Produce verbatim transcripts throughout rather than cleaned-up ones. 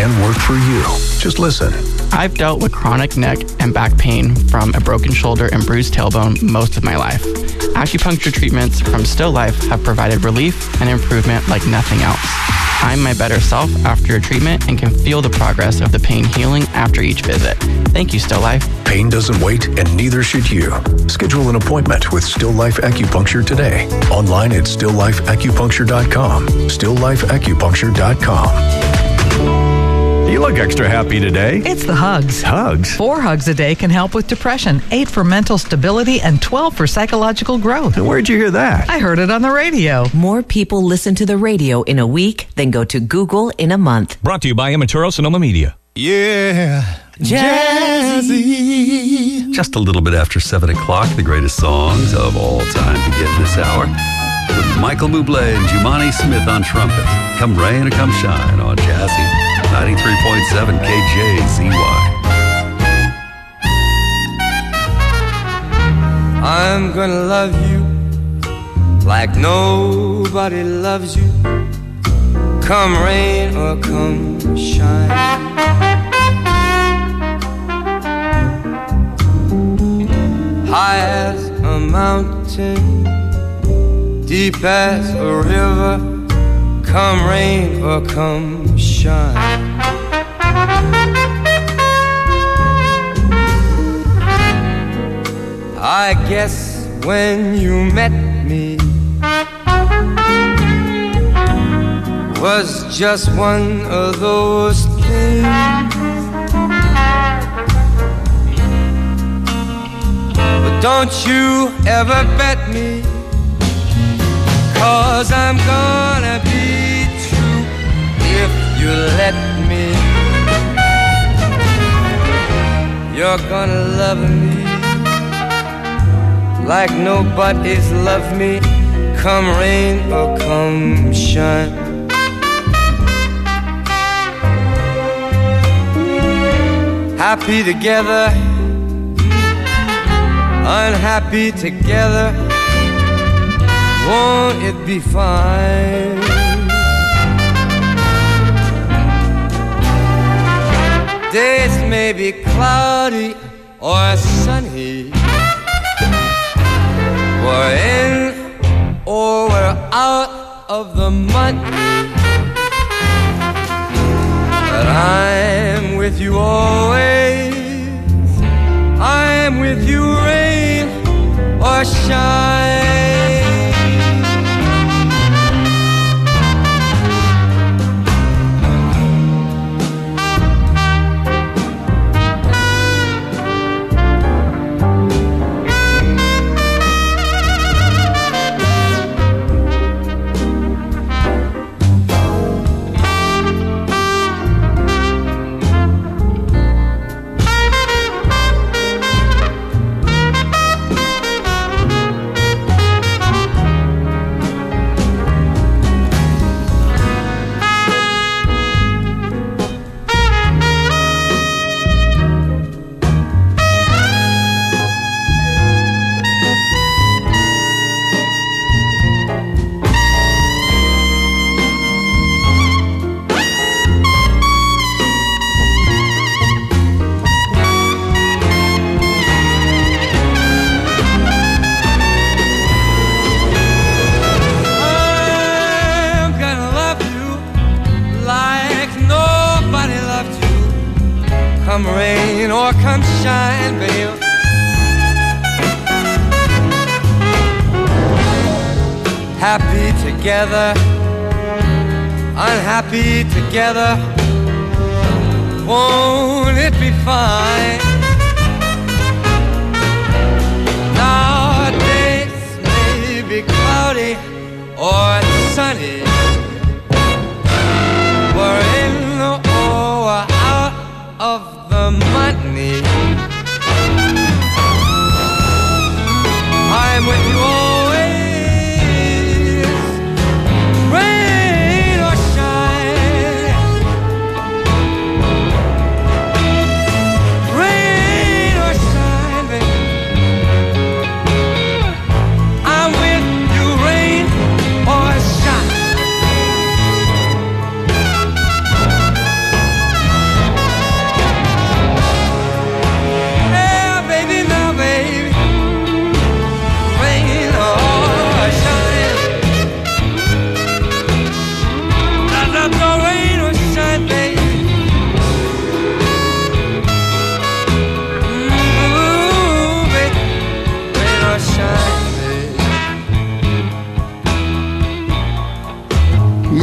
can work for you. Just listen. I've dealt with chronic neck and back pain from a broken shoulder and bruised tailbone most of my life. Acupuncture treatments from Still Life have provided relief and improvement like nothing else. I'm my better self after a treatment and can feel the progress of the pain healing after each visit. Thank you, Still Life. Pain doesn't wait, and neither should you. Schedule an appointment with Still Life Acupuncture today. Online at still life acupuncture dot com. still life acupuncture dot com. You look extra happy today. It's the hugs. Hugs? Four hugs a day can help with depression, eight for mental stability, and twelve for psychological growth. And where'd you hear that? I heard it on the radio. More people listen to the radio in a week than go to Google in a month. Brought to you by Amaturo Sonoma Media. Yeah. Jazzy. Just a little bit after seven o'clock, the greatest songs of all time begin this hour with Michael Bublé and Jumani Smith on trumpet. Come rain or come shine on Jazzy ninety-three point seven K J Z Y. I'm gonna love you like nobody loves you. Come rain or come shine. High as a mountain, deep as a river, come rain or come shine. I guess when you met me was just one of those things. But don't you ever bet me, 'cause I'm gonna be true if you let me. You're gonna love me like nobody's loved me, come rain or come shine. Happy together, unhappy together, won't it be fine? Days may be cloudy or sunny, we're in or we're out of the money, but I'm with you always. I'm with you rain or shine. Come rain or come shine, babe. Happy together, unhappy together, won't it be fine? Now days may be cloudy or sunny, we're in or we're out of the money. I'm with you always, rain or shine, rain or shine, baby. I'm with you, rain or shine.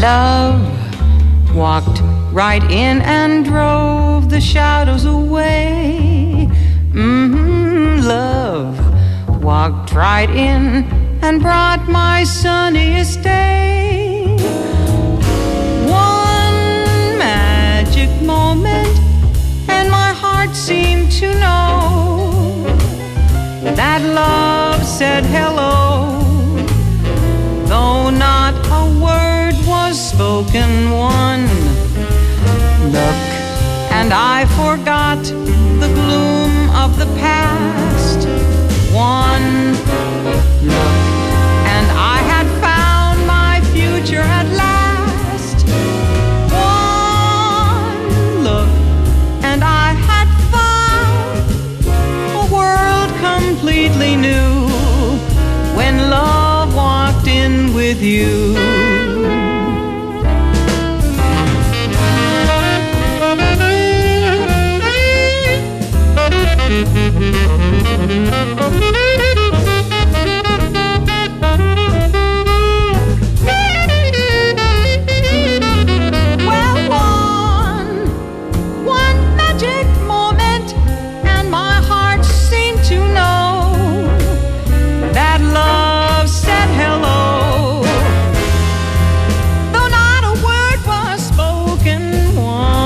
Love walked right in and drove the shadows away. Mm-hmm. Love walked right in and brought my sunniest day. One magic moment, and my heart seemed to know that love said hello, though not a word was spoken. One look, and I forgot the gloom of the past. One look, and I had found my future at last. One look, and I had found a world completely new when love walked in with you. Well, one, one magic moment, and my heart seemed to know that love said hello, though not a word was spoken.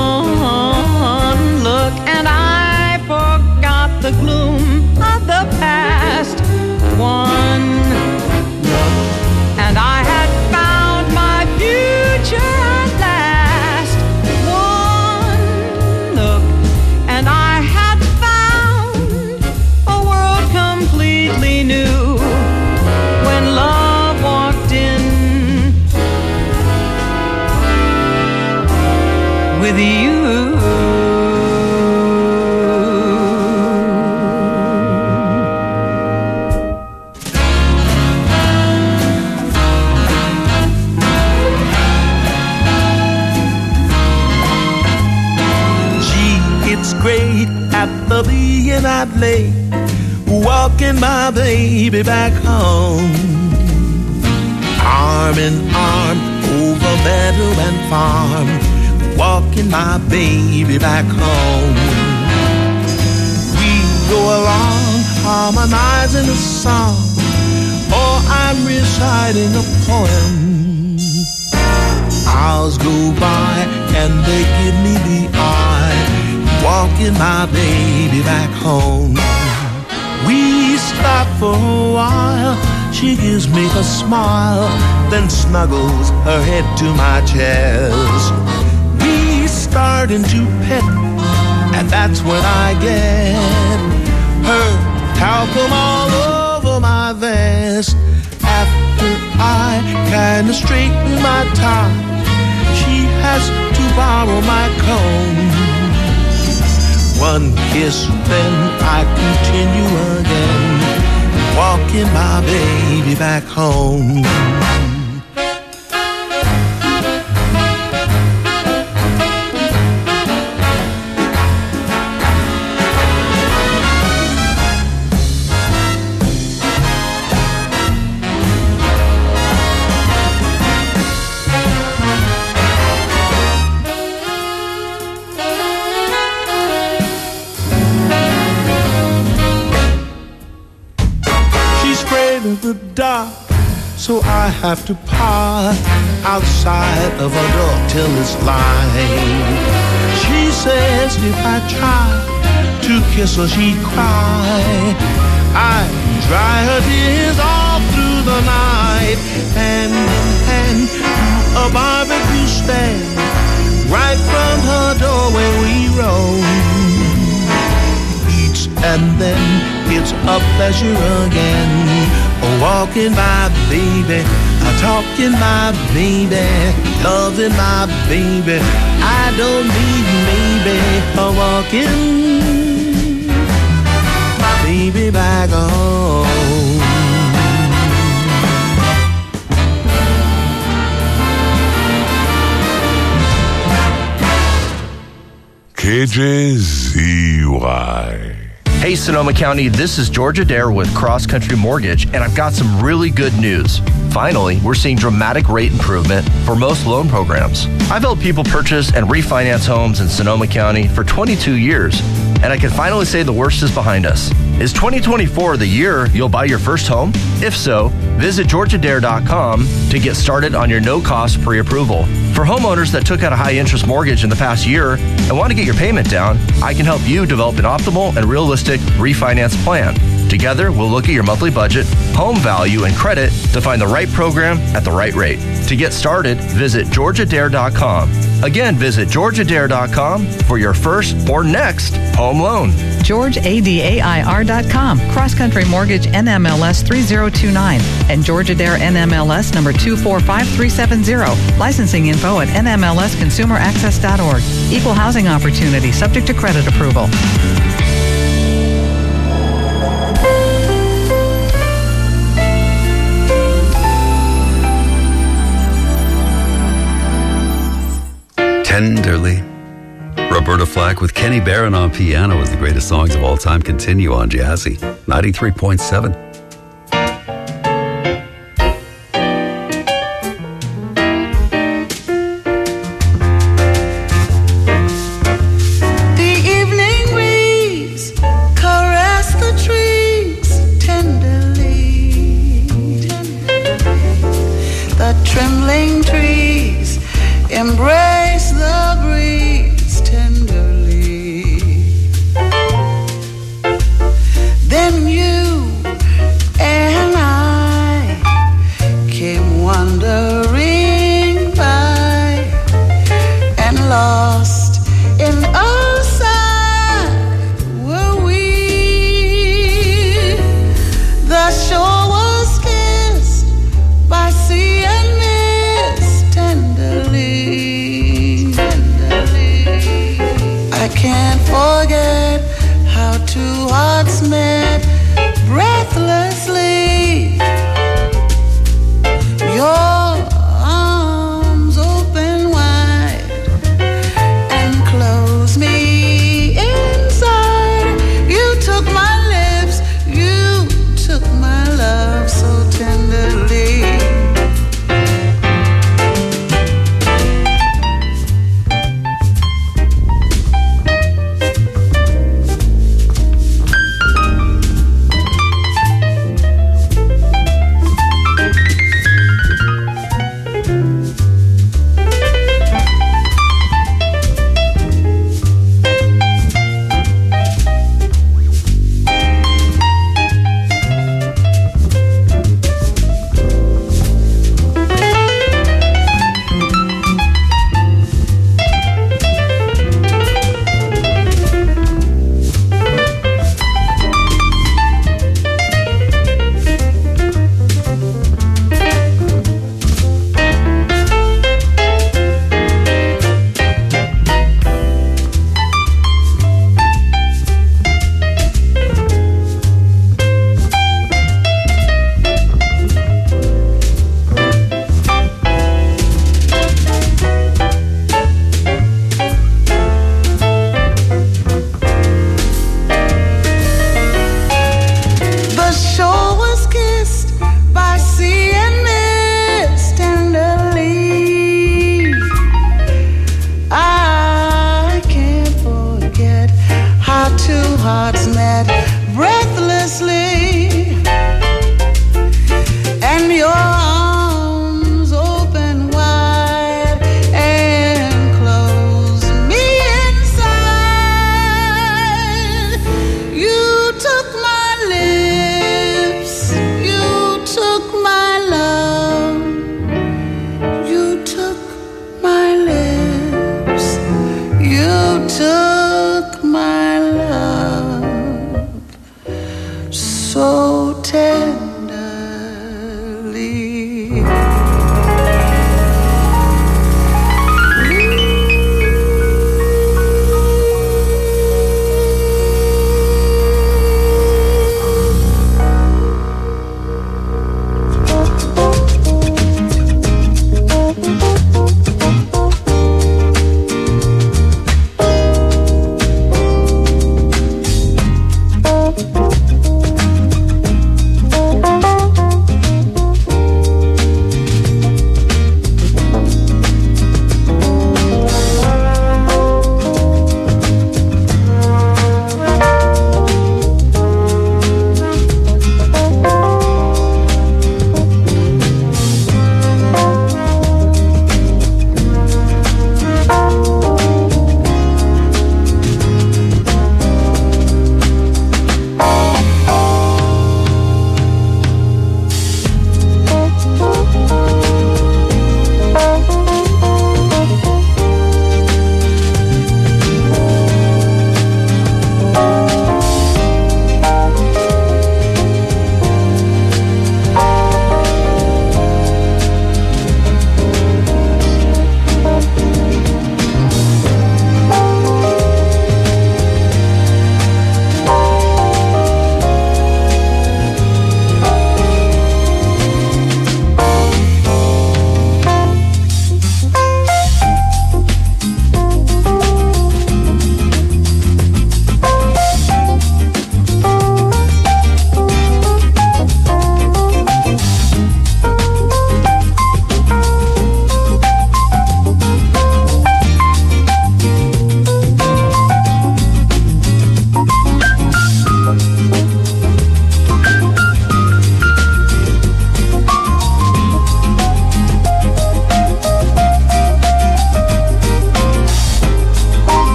One look, and I forgot the gloom of the past. One look, and I had found my future at last. One look, and I had found a world completely new when love walked in with you. Great at the being I'd lay, walking my baby back home. Arm in arm over meadow and farm, walking my baby back home. We go along harmonizing a song, or I'm reciting a poem. Hours go by and they give me the eye, walking my baby back home. We stop for a while, she gives me a smile, then snuggles her head to my chest. We start into pet, and that's when I get her talcum all over my vest. After I kinda straighten my tie, she has to borrow my comb. One kiss, then I continue again, walking my baby back home. The dark, so I have to park outside of her door till it's light. She says if I try to kiss her, she'd cry. I dry her tears all through the night, hand in hand to a barbecue stand, right from her doorway we roam. Each and then it's a pleasure again, walking my baby, talking my baby, loving my baby. I don't need maybe a walking my baby back home. K J Z Y. Hey, Sonoma County, this is George Adair with Cross Country Mortgage, and I've got some really good news. Finally, we're seeing dramatic rate improvement for most loan programs. I've helped people purchase and refinance homes in Sonoma County for twenty-two years, and I can finally say the worst is behind us. Is twenty twenty-four the year you'll buy your first home? If so, visit george adair dot com to get started on your no-cost pre-approval. For homeowners that took out a high-interest mortgage in the past year and want to get your payment down, I can help you develop an optimal and realistic refinance plan. Together, we'll look at your monthly budget, home value, and credit to find the right program at the right rate. To get started, visit george adair dot com. Again, visit george adair dot com for your first or next home loan. george adair dot com, Cross Country Mortgage N M L S three zero two nine, and George Adair N M L S number two four five three seven zero. Licensing info at n m l s consumer access dot org. Equal housing opportunity, subject to credit approval. Tenderly. Roberta Flack with Kenny Barron on piano as the greatest songs of all time continue on Jazzy ninety-three point seven. The evening breeze caress the trees tenderly. The trembling trees embrace the breeze tenderly. Then you and I came wandering by and lost in our sight were we. The shore was kissed by sea and mist tenderly. I can't forget how two hearts met breathlessly. Your arms open wide and close me inside. You took my lips, you took my love so tenderly. took my love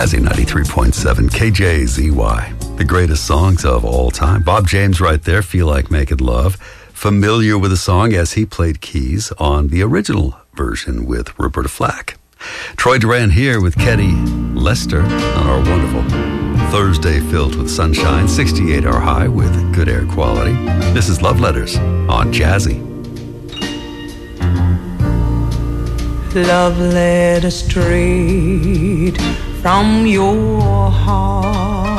Jazzy ninety-three point seven K J Z Y. The greatest songs of all time. Bob James right there, Feel Like Making Love. Familiar with the song as he played keys on the original version with Roberta Flack. Troy Duran here with Kenny Lester on our wonderful Thursday filled with sunshine, sixty-eight hour high with good air quality. This is Love Letters on Jazzy. Love letter straight from your heart.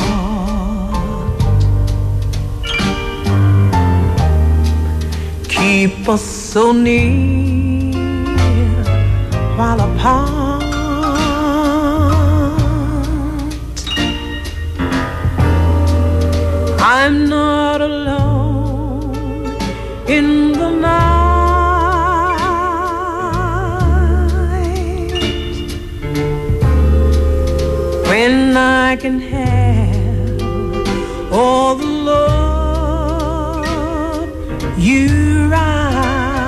Keep us so near while apart. I'm not alone in the night when I can have all the love you write.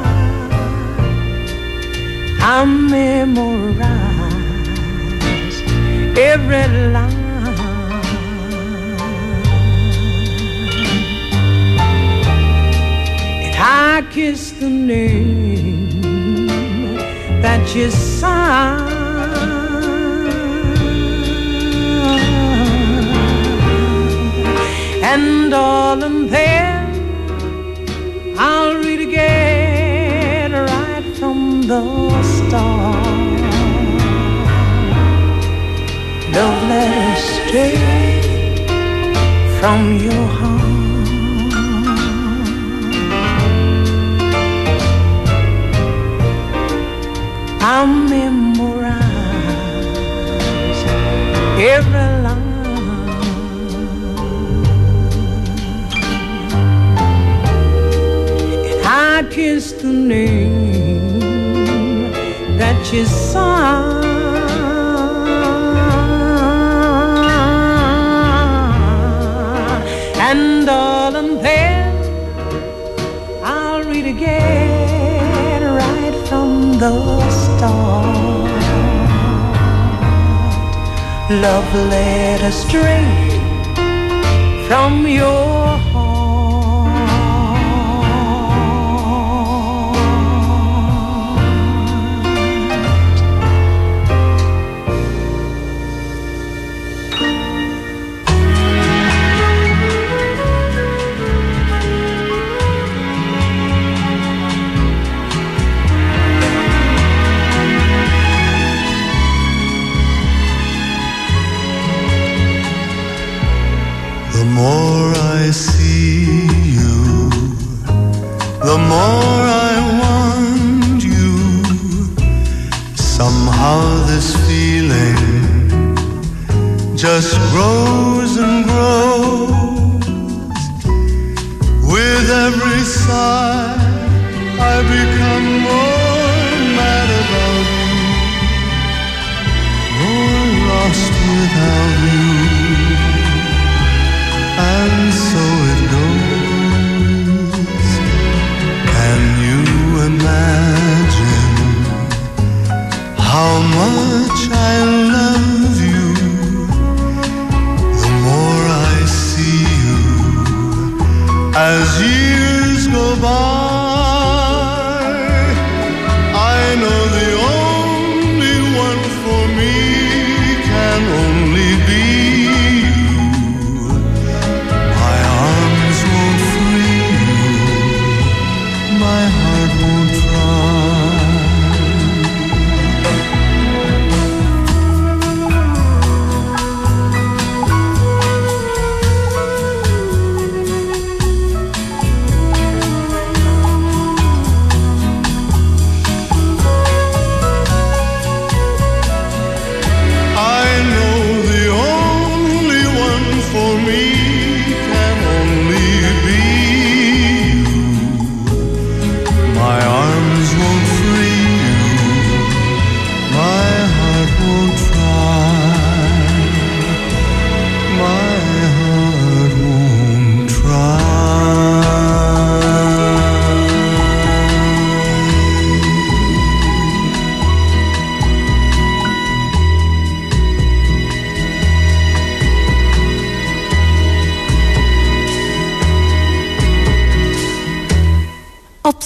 I memorize every line. I kiss the name that you signed, and darling, then I'll read again right from the start. Love letters straight from your heart. I memorize every line, and I kiss the name that you signed, and darling, then I'll read again right from the love letter straight from your The more I see you, the more I want you. Somehow this feeling just grows and grows. With every sigh I become more mad about you, more lost without you. And so it goes. Can you imagine how much I love you? The more I see you as years go by, I know the only one for me can only be. My heart won't try.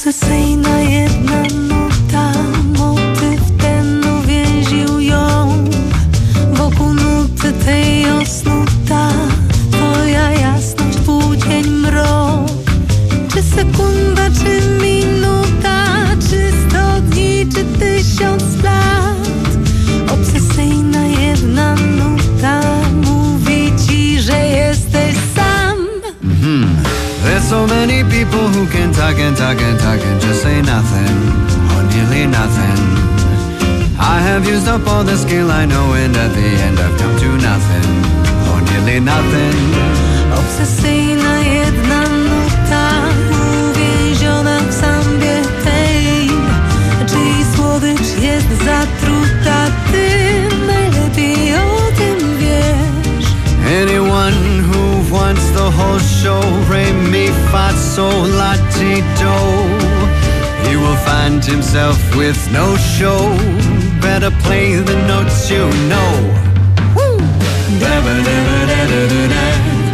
Obsesyjna jedna nuta, motyw ten uwięził ją wokół nuty tej osnuta. Twoja jasność, półdzień, mrok. Czy sekunda, czy minuta, czy sto dni, czy tysiąc lat. Obsesyjna jedna nuta mówi ci, że jesteś sam. Mm-hmm. There's so many people who can talk and talk and talk and just say nothing, or nearly nothing. I have used up all the skill I know, and at the end I've come to nothing, or nearly nothing. Obsesyjna jedna nuta, uwięziona w sambie tej, czyj słodycz jest zatruta, ty najlepiej o tym wiesz. Anyone who wants the whole show, re mi fa sol la ti do, he will find himself with no show. Better play the notes you know. Woo! Dabba dabba dabba dabba dabba.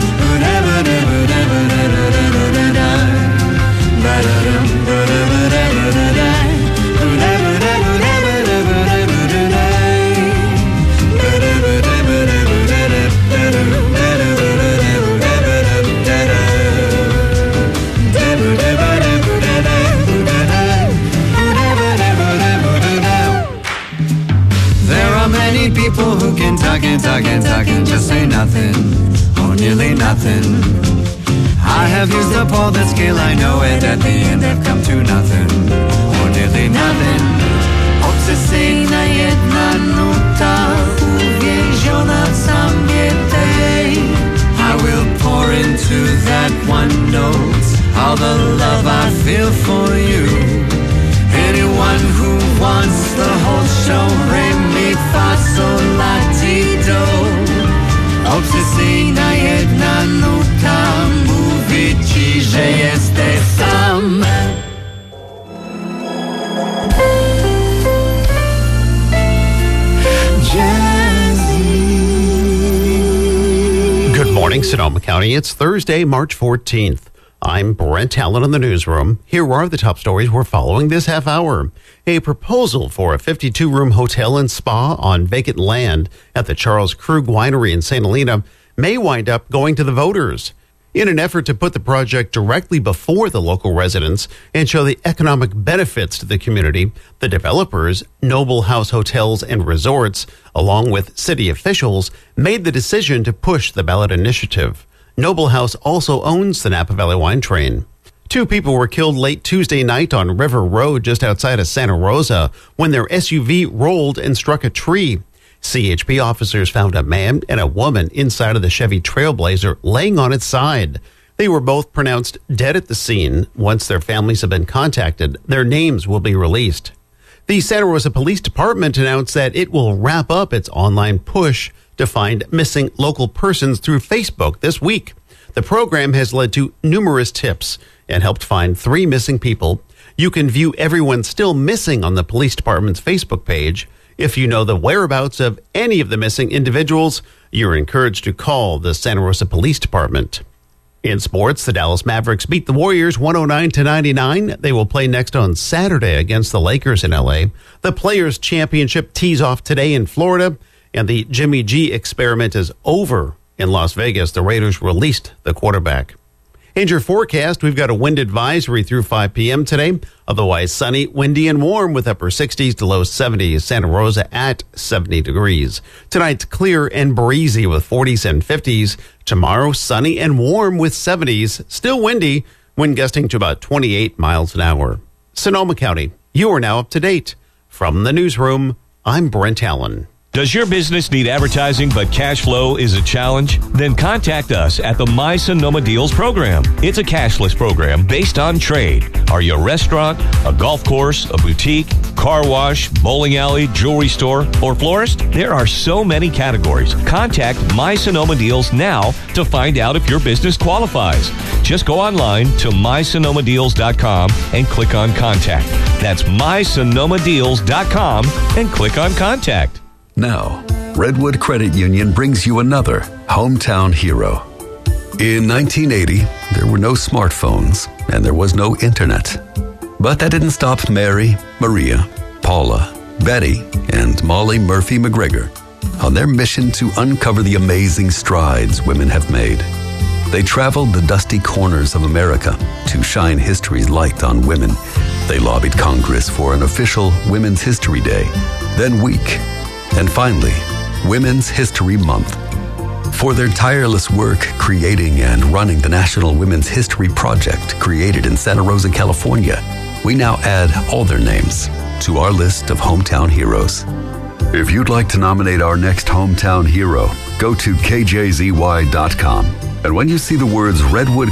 People who can talk and talk and talk and just say nothing, or nearly nothing. I have used up all the skill I know, and at the end I've come to nothing, or nearly nothing. Obsesyjna jedna nuta, uwięziona w sambie tej. I will pour into that one note all the love I feel for you. Anyone who wants the whole show, re mi fa sol la ti do. Obsesyjna jedna nuta mówi ci, że jesteś sam. Good morning, Sonoma County. It's Thursday, March fourteenth. I'm Brent Allen in the newsroom. Here are the top stories we're following this half hour. A proposal for a fifty-two room hotel and spa on vacant land at the Charles Krug Winery in Saint Helena may wind up going to the voters. In an effort to put the project directly before the local residents and show the economic benefits to the community, the developers, Noble House Hotels and Resorts, along with city officials, made the decision to push the ballot initiative. Noble House also owns the Napa Valley Wine Train. Two people were killed late Tuesday night on River Road just outside of Santa Rosa when their S U V rolled and struck a tree. C H P officers found a man and a woman inside of the Chevy Trailblazer laying on its side. They were both pronounced dead at the scene. Once their families have been contacted, their names will be released. The Santa Rosa Police Department announced that it will wrap up its online push to find missing local persons through Facebook this week. The program has led to numerous tips and helped find three missing people. You can view everyone still missing on the police department's Facebook page. If you know the whereabouts of any of the missing individuals, you're encouraged to call the Santa Rosa Police Department. In sports, the Dallas Mavericks beat the Warriors one oh nine to ninety-nine. They will play next on Saturday against the Lakers in L A. The Players' Championship tees off today in Florida, and the Jimmy G experiment is over in Las Vegas. The Raiders released the quarterback. In your forecast, we've got a wind advisory through five p.m. today. Otherwise sunny, windy, and warm with upper sixties to low seventies. Santa Rosa at seventy degrees. Tonight's clear and breezy with forties and fifties. Tomorrow, sunny and warm with seventies. Still windy, wind gusting to about twenty-eight miles an hour. Sonoma County, you are now up to date. From the newsroom, I'm Brent Allen. Does your business need advertising but cash flow is a challenge? Then contact us at the My Sonoma Deals program. It's a cashless program based on trade. Are you a restaurant, a golf course, a boutique, car wash, bowling alley, jewelry store, or florist? There are so many categories. Contact My Sonoma Deals now to find out if your business qualifies. Just go online to my sonoma deals dot com and click on contact. That's my sonoma deals dot com and click on contact. Now, Redwood Credit Union brings you another hometown hero. In nineteen eighty, there were no smartphones and there was no internet. But that didn't stop Mary, Maria, Paula, Betty, and Molly Murphy McGregor on their mission to uncover the amazing strides women have made. They traveled the dusty corners of America to shine history's light on women. They lobbied Congress for an official Women's History Day, then week, and finally, Women's History Month. For their tireless work creating and running the National Women's History Project created in Santa Rosa, California, we now add all their names to our list of hometown heroes. If you'd like to nominate our next hometown hero, go to K J Z Y dot com. And when you see the words Redwood